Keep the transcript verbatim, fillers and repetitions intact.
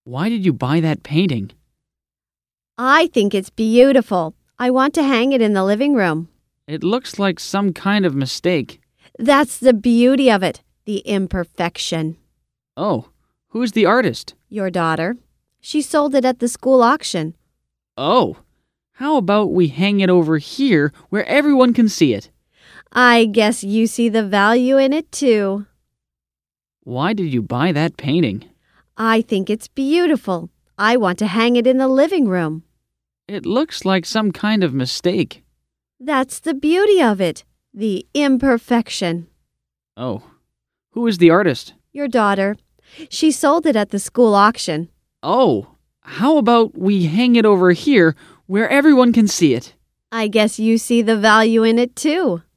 Why did you buy that painting? I think it's beautiful. I want to hang it in the living room. It looks like some kind of mistake. That's the beauty of it, the imperfection. Oh, who's the artist? Your daughter. She sold it at the school auction. Oh, how about we hang it over here where everyone can see it? I guess you see the value in it too. Why did you buy that painting? I think it's beautiful. I want to hang it in the living room. It looks like some kind of mistake. That's the beauty of it, the imperfection. Oh, who is the artist? Your daughter. She sold it at the school auction. Oh, how about we hang it over here where everyone can see it? I guess you see the value in it too.